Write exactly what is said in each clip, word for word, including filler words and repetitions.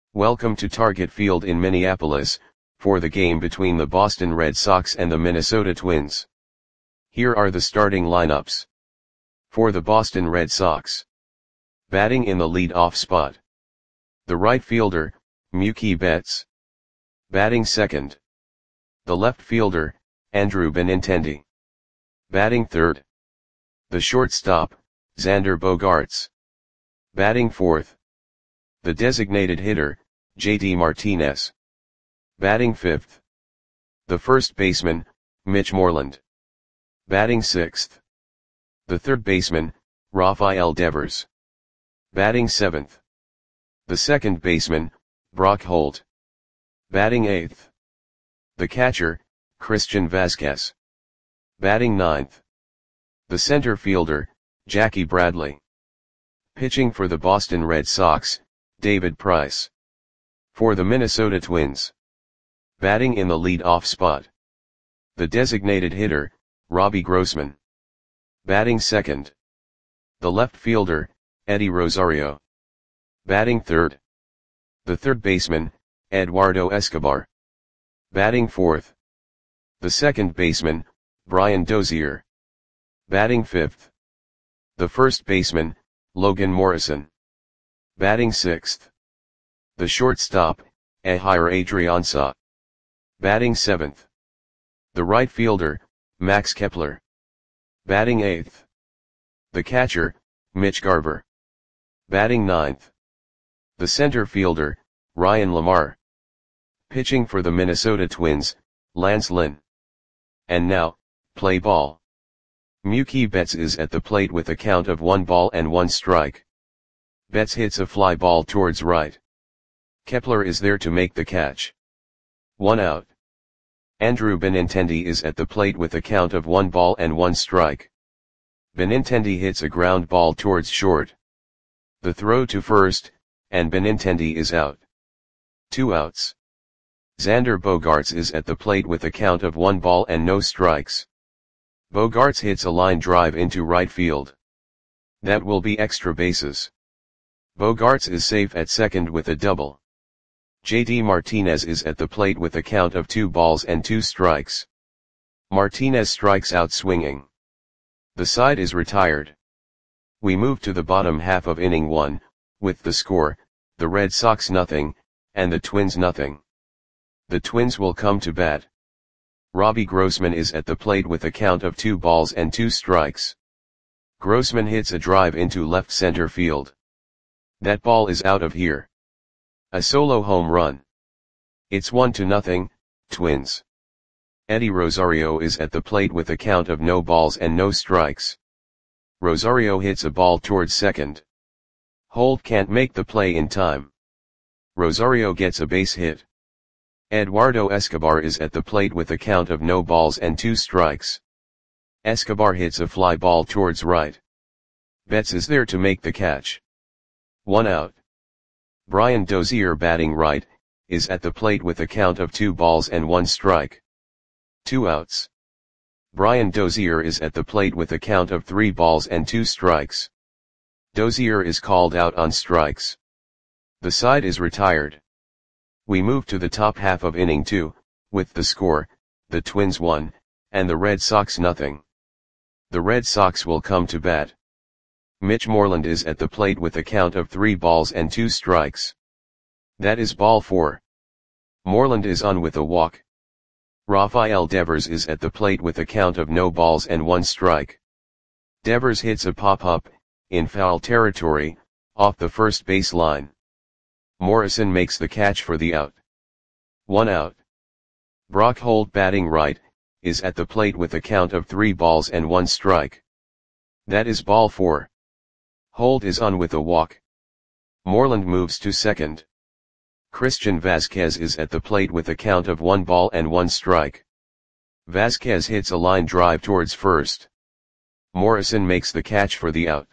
Welcome to Target Field in Minneapolis, for the game between the Boston Red Sox and the Minnesota Twins. Here are the starting lineups. For the Boston Red Sox. Batting in the lead-off spot. The right fielder, Mookie Betts. Batting second. The left fielder, Andrew Benintendi. Batting third. The shortstop, Xander Bogaerts. Batting fourth. The designated hitter, J D Martinez. Batting fifth. The first baseman, Mitch Moreland. Batting sixth. The third baseman, Rafael Devers. Batting seventh. The second baseman, Brock Holt. Batting eighth. The catcher, Christian Vazquez. Batting ninth. The center fielder, Jackie Bradley. Pitching for the Boston Red Sox, David Price. For the Minnesota Twins. Batting in the lead-off spot. The designated hitter, Robbie Grossman. Batting second. The left fielder, Eddie Rosario. Batting third. The third baseman, Eduardo Escobar. Batting fourth. The second baseman, Brian Dozier. Batting fifth. The first baseman, Logan Morrison. Batting sixth. The shortstop, Ehire Adrianza. Batting seventh. The right fielder, Max Kepler. Batting eighth. The catcher, Mitch Garver. Batting ninth. The center fielder, Ryan Lamar. Pitching for the Minnesota Twins, Lance Lynn. And now, play ball. Mookie Betts is at the plate with a count of one ball and one strike. Betts hits a fly ball towards right. Kepler is there to make the catch. One out. Andrew Benintendi is at the plate with a count of one ball and one strike. Benintendi hits a ground ball towards short. The throw to first, and Benintendi is out. Two outs. Xander Bogaerts is at the plate with a count of one ball and no strikes. Bogaerts hits a line drive into right field. That will be extra bases. Bogaerts is safe at second with a double. J D Martinez is at the plate with a count of two balls and two strikes. Martinez strikes out swinging. The side is retired. We move to the bottom half of inning one, with the score, the Red Sox nothing, and the Twins nothing. The Twins will come to bat. Robbie Grossman is at the plate with a count of two balls and two strikes. Grossman hits a drive into left center field. That ball is out of here. A solo home run. It's one to nothing, Twins. Eddie Rosario is at the plate with a count of no balls and no strikes. Rosario hits a ball towards second. Holt can't make the play in time. Rosario gets a base hit. Eduardo Escobar is at the plate with a count of no balls and two strikes. Escobar hits a fly ball towards right. Betts is there to make the catch. One out. Brian Dozier, batting right, is at the plate with a count of two balls and one strike. Two outs. Brian Dozier is at the plate with a count of three balls and two strikes. Dozier is called out on strikes. The side is retired. We move to the top half of inning two, with the score, the Twins one, and the Red Sox nothing. The Red Sox will come to bat. Mitch Moreland is at the plate with a count of three balls and two strikes. That is ball four. Moreland is on with a walk. Rafael Devers is at the plate with a count of no balls and one strike. Devers hits a pop-up, in foul territory, off the first base line. Morrison makes the catch for the out. One out. Brock Holt, batting right, is at the plate with a count of three balls and one strike. That is ball four. Holt is on with a walk. Moreland moves to second. Christian Vazquez is at the plate with a count of one ball and one strike. Vazquez hits a line drive towards first. Morrison makes the catch for the out.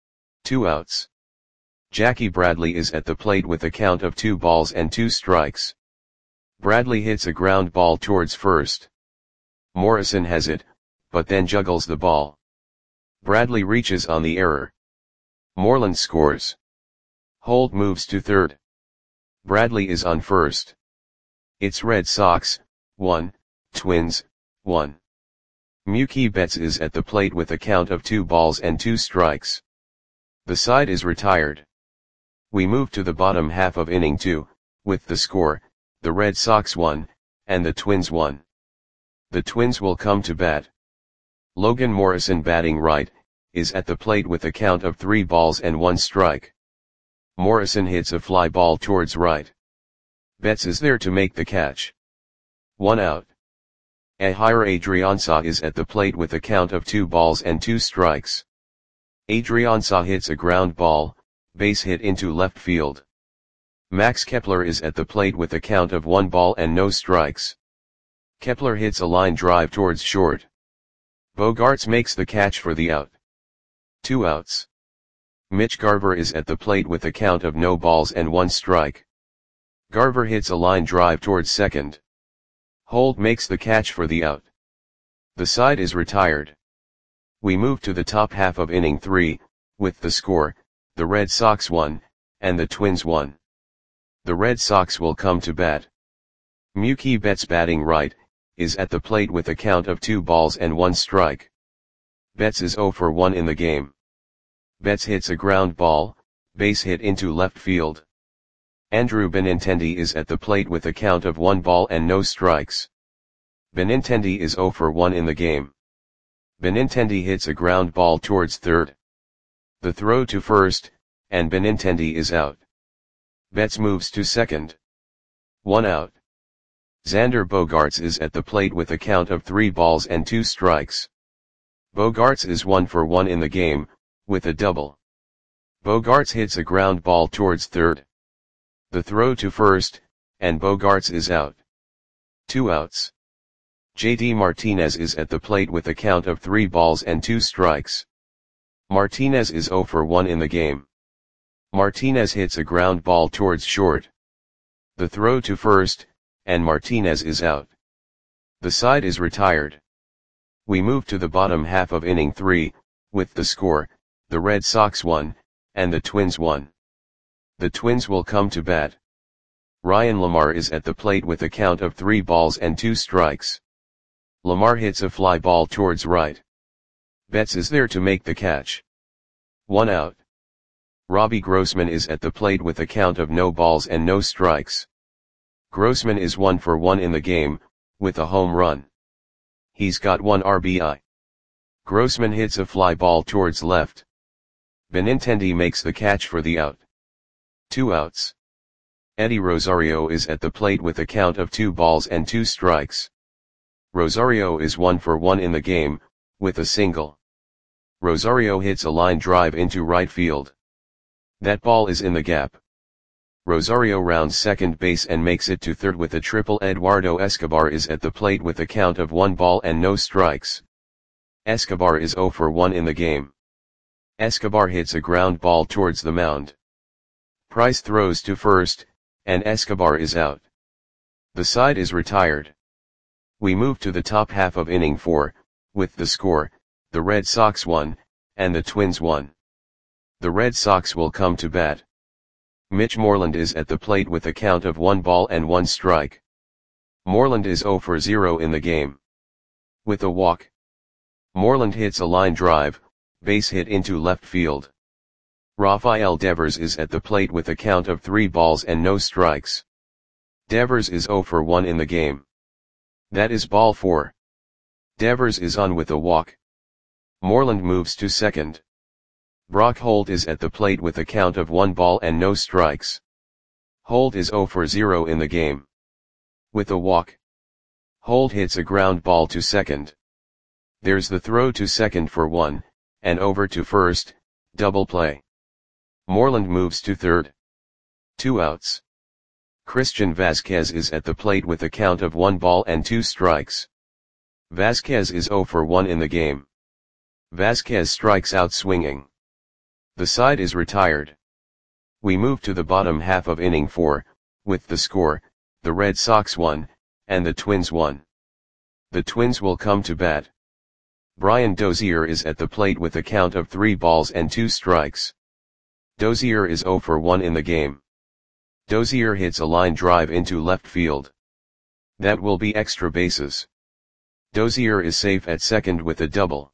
Two outs. Jackie Bradley is at the plate with a count of two balls and two strikes. Bradley hits a ground ball towards first. Morrison has it, but then juggles the ball. Bradley reaches on the error. Moreland scores. Holt moves to third. Bradley is on first. It's Red Sox, one, Twins, one. Mookie Betts is at the plate with a count of two balls and two strikes. The side is retired. We move to the bottom half of inning two, with the score, the Red Sox won, and the Twins won. The Twins will come to bat. Logan Morrison, batting right, is at the plate with a count of three balls and one strike. Morrison hits a fly ball towards right. Betts is there to make the catch. One out. Ehire Adrianza is at the plate with a count of two balls and two strikes. Adrianza hits a ground ball, base hit into left field. Max Kepler is at the plate with a count of one ball and no strikes. Kepler hits a line drive towards short. Bogaerts makes the catch for the out. Two outs. Mitch Garver is at the plate with a count of no balls and one strike. Garver hits a line drive towards second. Holt makes the catch for the out. The side is retired. We move to the top half of inning three, with the score, the Red Sox won, and the Twins won. The Red Sox will come to bat. Mookie Betts, batting right, is at the plate with a count of two balls and one strike. Betts is oh for one in the game. Betts hits a ground ball, base hit into left field. Andrew Benintendi is at the plate with a count of one ball and no strikes. Benintendi is oh for one in the game. Benintendi hits a ground ball towards third. The throw to first, and Benintendi is out. Betts moves to second. One out. Xander Bogaerts is at the plate with a count of three balls and two strikes. Bogaerts is one for one in the game, with a double. Bogaerts hits a ground ball towards third. The throw to first, and Bogaerts is out. Two outs. J D Martinez is at the plate with a count of three balls and two strikes. Martinez is oh for one in the game. Martinez hits a ground ball towards short. The throw to first, and Martinez is out. The side is retired. We move to the bottom half of inning three, with the score, the Red Sox won, and the Twins won. The Twins will come to bat. Ryan LaMarre is at the plate with a count of three balls and two strikes. LaMarre hits a fly ball towards right. Betts is there to make the catch. One out. Robbie Grossman is at the plate with a count of no balls and no strikes. Grossman is one for one in the game, with a home run. He's got one R B I. Grossman hits a fly ball towards left. Benintendi makes the catch for the out. Two outs. Eddie Rosario is at the plate with a count of two balls and two strikes. Rosario is one for one in the game, with a single. Rosario hits a line drive into right field. That ball is in the gap. Rosario rounds second base and makes it to third with a triple. Eduardo Escobar is at the plate with a count of one ball and no strikes. Escobar is oh for one in the game. Escobar hits a ground ball towards the mound. Price throws to first, and Escobar is out. The side is retired. We move to the top half of inning four, with the score, the Red Sox won, and the Twins won. The Red Sox will come to bat. Mitch Moreland is at the plate with a count of one ball and one strike. Moreland is oh for zero in the game. With a walk. Moreland hits a line drive, base hit into left field. Rafael Devers is at the plate with a count of three balls and no strikes. Devers is oh for one in the game. That is ball four. Devers is on with a walk. Moreland moves to second. Brock Holt is at the plate with a count of one ball and no strikes. Holt is oh for zero in the game. With a walk. Holt hits a ground ball to second. There's the throw to second for one, and over to first, double play. Moreland moves to third. Two outs. Christian Vasquez is at the plate with a count of one ball and two strikes. Vasquez is oh for one in the game. Vasquez strikes out swinging. The side is retired. We move to the bottom half of inning four, with the score, the Red Sox won, and the Twins won. The Twins will come to bat. Brian Dozier is at the plate with a count of three balls and two strikes. Dozier is oh for one in the game. Dozier hits a line drive into left field. That will be extra bases. Dozier is safe at second with a double.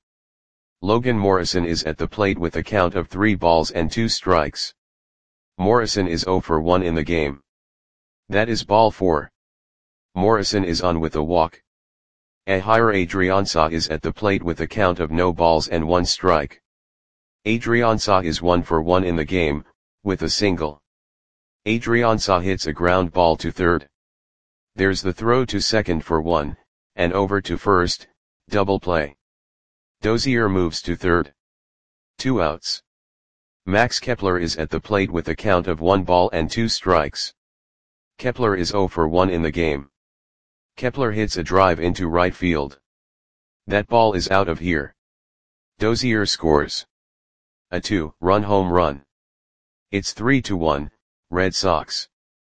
Logan Morrison is at the plate with a count of three balls and two strikes. Morrison is zero for one in the game. That is ball four. Morrison is on with a walk. Ehire Adrianza is at the plate with a count of no balls and one strike. Adrianza is one for one in the game, with a single. Adrianza hits a ground ball to third. There's the throw to second for one, and over to first, double play. Dozier moves to third. Two outs. Max Kepler is at the plate with a count of one ball and two strikes. Kepler is zero for one in the game. Kepler hits a drive into right field. That ball is out of here. Dozier scores a two-run home run. It's three to one, Red Sox.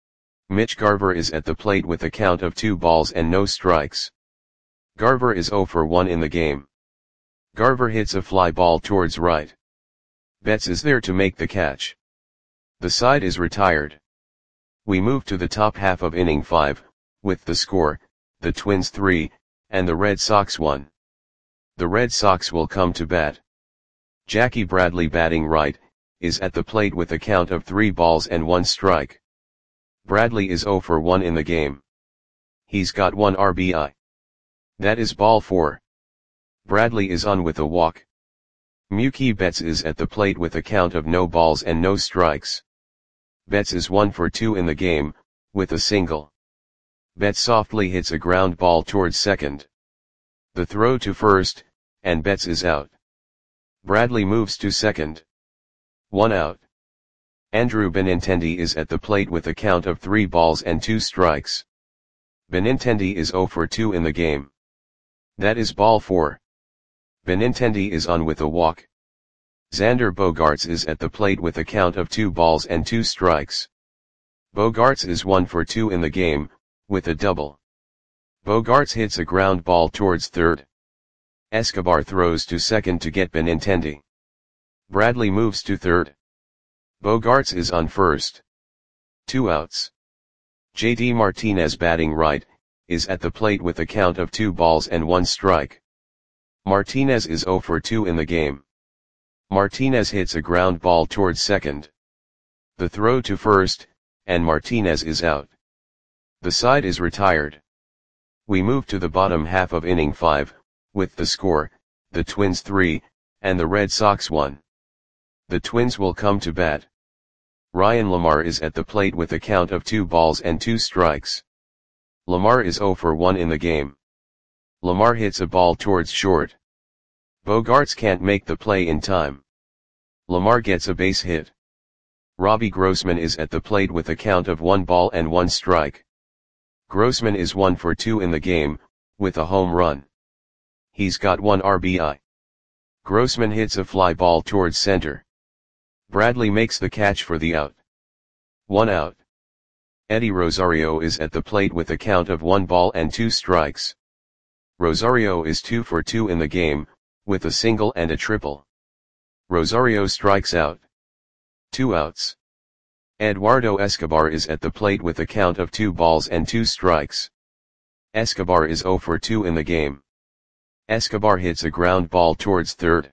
Mitch Garver is at the plate with a count of two balls and no strikes. Garver is zero for one in the game. Garver hits a fly ball towards right. Betts is there to make the catch. The side is retired. We move to the top half of inning five, with the score, the Twins three, and the Red Sox one. The Red Sox will come to bat. Jackie Bradley, batting right, is at the plate with a count of three balls and one strike. Bradley is zero for one in the game. He's got one R B I. That is ball four. Bradley is on with a walk. Mookie Betts is at the plate with a count of no balls and no strikes. Betts is one for two in the game, with a single. Betts softly hits a ground ball towards second. The throw to first, and Betts is out. Bradley moves to second. One out. Andrew Benintendi is at the plate with a count of three balls and two strikes. Benintendi is zero for two in the game. That is ball four. Benintendi is on with a walk. Xander Bogaerts is at the plate with a count of two balls and two strikes. Bogaerts is one for two in the game, with a double. Bogaerts hits a ground ball towards third. Escobar throws to second to get Benintendi. Bradley moves to third. Bogaerts is on first. Two outs. J D Martinez, batting right, is at the plate with a count of two balls and one strike. Martinez is zero for two in the game. Martinez hits a ground ball towards second. The throw to first, and Martinez is out. The side is retired. We move to the bottom half of inning five, with the score, the Twins three, and the Red Sox one. The Twins will come to bat. Ryan Lamar is at the plate with a count of two balls and two strikes. Lamar is zero for one in the game. Lamar hits a ball towards short. Bogaerts can't make the play in time. Lamar gets a base hit. Robbie Grossman is at the plate with a count of one ball and one strike. Grossman is one for two in the game, with a home run. He's got one R B I. Grossman hits a fly ball towards center. Bradley makes the catch for the out. One out. Eddie Rosario is at the plate with a count of one ball and two strikes. Rosario is two for two in the game, with a single and a triple. Rosario strikes out. Two outs. Eduardo Escobar is at the plate with a count of two balls and two strikes. Escobar is zero for two in the game. Escobar hits a ground ball towards third.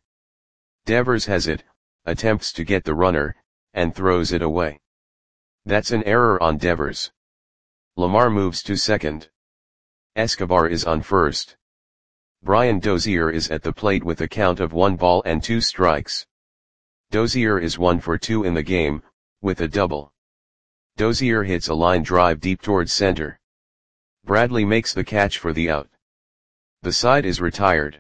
Devers has it, attempts to get the runner, and throws it away. That's an error on Devers. Lamar moves to second. Escobar is on first. Brian Dozier is at the plate with a count of one ball and two strikes. Dozier is one for two in the game, with a double. Dozier hits a line drive deep towards center. Bradley makes the catch for the out. The side is retired.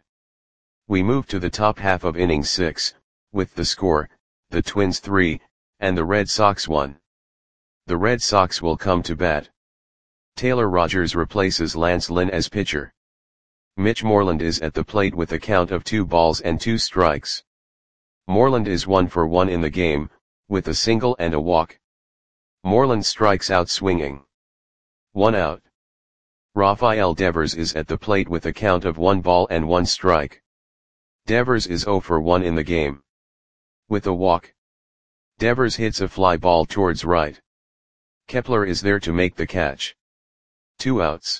We move to the top half of inning six, with the score, the Twins three, and the Red Sox one. The Red Sox will come to bat. Taylor Rogers replaces Lance Lynn as pitcher. Mitch Moreland is at the plate with a count of two balls and two strikes. Moreland is one for one in the game, with a single and a walk. Moreland strikes out swinging. One out. Rafael Devers is at the plate with a count of one ball and one strike. Devers is zero for one in the game. With a walk. Devers hits a fly ball towards right. Kepler is there to make the catch. Two outs.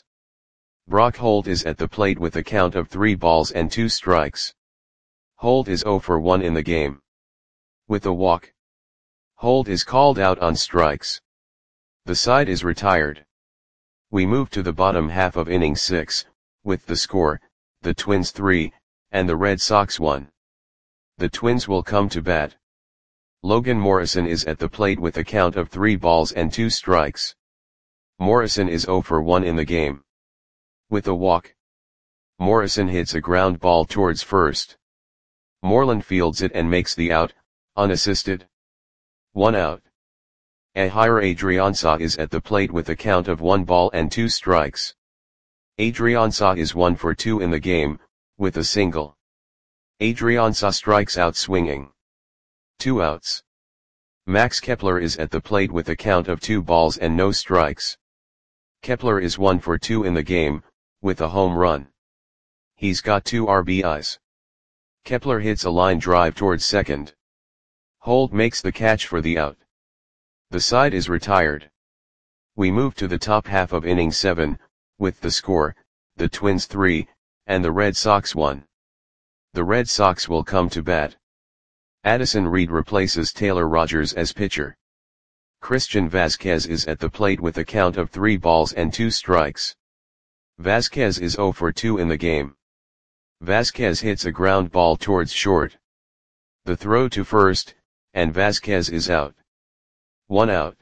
Brock Holt is at the plate with a count of three balls and two strikes. Holt is zero for one in the game. With a walk, Holt is called out on strikes. The side is retired. We move to the bottom half of inning six, with the score, the Twins three, and the Red Sox one. The Twins will come to bat. Logan Morrison is at the plate with a count of three balls and two strikes. Morrison is zero for one in the game. With a walk, Morrison hits a ground ball towards first. Moreland fields it and makes the out, unassisted. One out. Ehire Adrianza is at the plate with a count of one ball and two strikes. Adrianza is one for two in the game, with a single. Adrianza strikes out swinging. Two outs. Max Kepler is at the plate with a count of two balls and no strikes. Kepler is one for two in the game, with a home run. He's got two R B Is. Kepler hits a line drive towards second. Holt makes the catch for the out. The side is retired. We move to the top half of inning seven, with the score, the Twins three, and the Red Sox one. The Red Sox will come to bat. Addison Reed replaces Taylor Rogers as pitcher. Christian Vazquez is at the plate with a count of three balls and two strikes. Vazquez is zero for two in the game. Vazquez hits a ground ball towards short. The throw to first, and Vazquez is out. One out.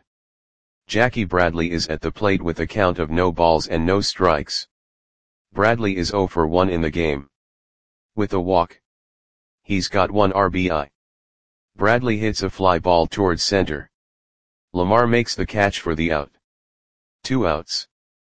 Jackie Bradley is at the plate with a count of no balls and no strikes. Bradley is zero for one in the game. With a walk, he's got one R B I. Bradley hits a fly ball towards center. Lamar makes the catch for the out. Two outs.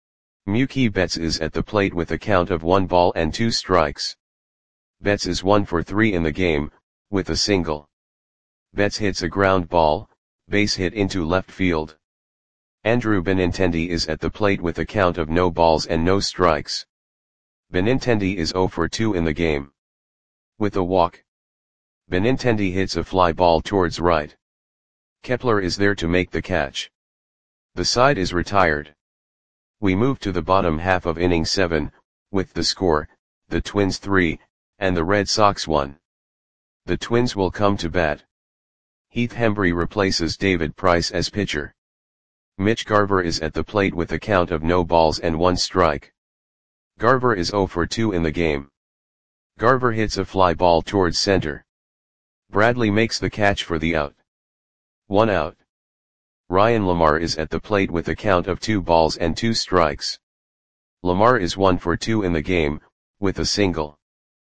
Mookie Betts is at the plate with a count of one ball and two strikes. Betts is one for three in the game, with a single. Betts hits a ground ball, base hit into left field. Andrew Benintendi is at the plate with a count of no balls and no strikes. Benintendi is zero for two in the game. With a walk, Benintendi hits a fly ball towards right. Kepler is there to make the catch. The side is retired. We move to the bottom half of inning seven, with the score, the Twins three, and the Red Sox one. The Twins will come to bat. Heath Hembree replaces David Price as pitcher. Mitch Garver is at the plate with a count of no balls and one strike. Garver is zero for two in the game. Garver hits a fly ball towards center. Bradley makes the catch for the out. One out. Ryan Lamar is at the plate with a count of two balls and two strikes. Lamar is one for two in the game, with a single.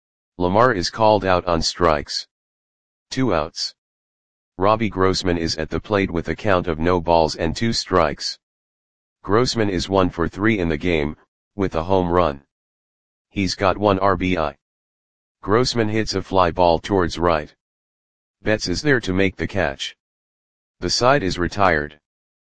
Lamar is called out on strikes. Two outs. Robbie Grossman is at the plate with a count of no balls and two strikes. Grossman is one for three in the game, with a home run. He's got one R B I. Grossman hits a fly ball towards right. Betts is there to make the catch. The side is retired.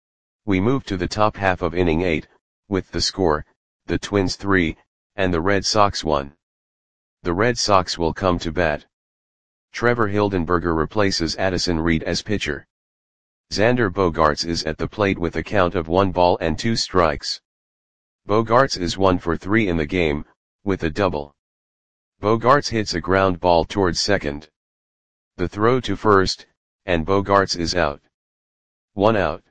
We move to the top half of inning eight, with the score, the Twins three, and the Red Sox one. The Red Sox will come to bat. Trevor Hildenberger replaces Addison Reed as pitcher. Xander Bogaerts is at the plate with a count of one ball and two strikes. Bogaerts is one for three in the game, with a double. Bogaerts hits a ground ball towards second. The throw to first, and Bogaerts is out. One out.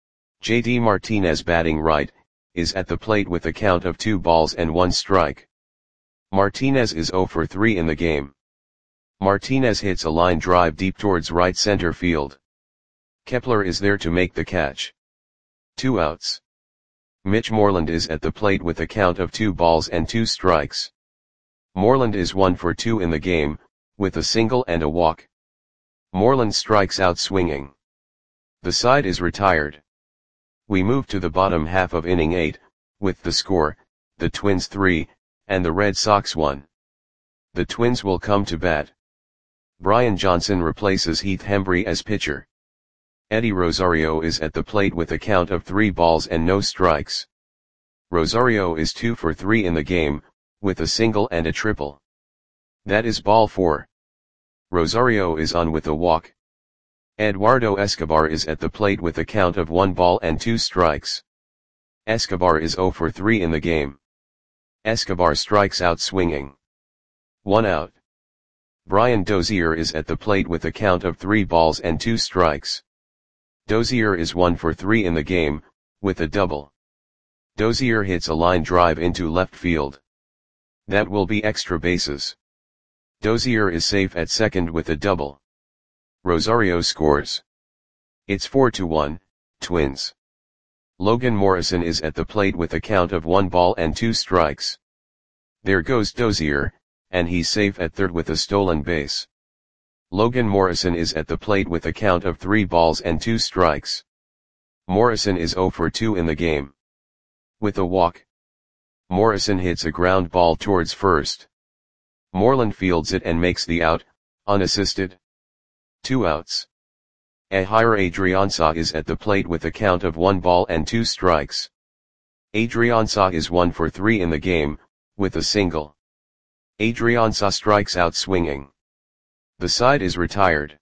J D Martinez, batting right, is at the plate with a count of two balls and one strike. Martinez is zero for three in the game. Martinez hits a line drive deep towards right center field. Kepler is there to make the catch. Two outs. Mitch Moreland is at the plate with a count of two balls and two strikes. Moreland is one for two in the game, with a single and a walk. Moreland strikes out swinging. The side is retired. We move to the bottom half of inning eight, with the score, the Twins three, and the Red Sox one. The Twins will come to bat. Brian Johnson replaces Heath Hembree as pitcher. Eddie Rosario is at the plate with a count of three balls and no strikes. Rosario is two for three in the game, with a single and a triple. That is ball four. Rosario is on with a walk. Eduardo Escobar is at the plate with a count of one ball and two strikes. Escobar is zero for three in the game. Escobar strikes out swinging. One out. Brian Dozier is at the plate with a count of three balls and two strikes. Dozier is one for three in the game, with a double. Dozier hits a line drive into left field. That will be extra bases. Dozier is safe at second with a double. Rosario scores. It's four to one, Twins. Logan Morrison is at the plate with a count of one ball and two strikes. There goes Dozier, and he's safe at third with a stolen base. Logan Morrison is at the plate with a count of three balls and two strikes. Morrison is zero for two in the game. With a walk. Morrison hits a ground ball towards first. Moreland fields it and makes the out, unassisted. Two outs. Ehire Adrianza is at the plate with a count of one ball and two strikes. Adrianza is one for three in the game, with a single. Adrianza strikes out swinging. The side is retired.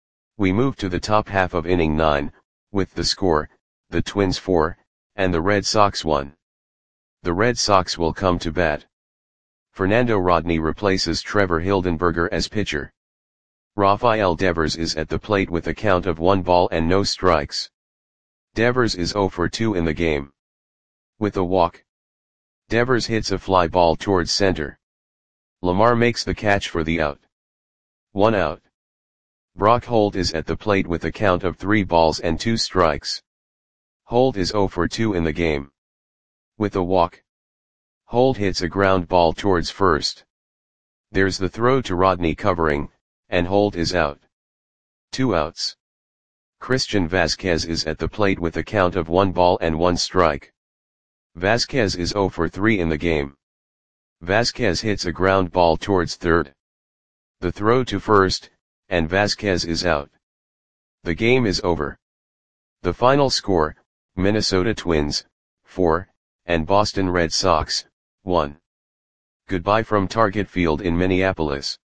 We move to the top half of inning nine, with the score, the Twins four, and the Red Sox one. The Red Sox will come to bat. Fernando Rodney replaces Trevor Hildenberger as pitcher. Rafael Devers is at the plate with a count of one ball and no strikes. Devers is zero for two in the game. With a walk. Devers hits a fly ball towards center. Lamar makes the catch for the out. One out. Brock Holt is at the plate with a count of three balls and two strikes. Holt is zero for two in the game. With a walk. Holt hits a ground ball towards first. There's the throw to Rodney covering, and Holt is out. Two outs. Christian Vasquez is at the plate with a count of one ball and one strike. Vasquez is zero for three in the game. Vasquez hits a ground ball towards third. The throw to first, and Vasquez is out. The game is over. The final score, Minnesota Twins, four, and Boston Red Sox, one. Goodbye from Target Field in Minneapolis.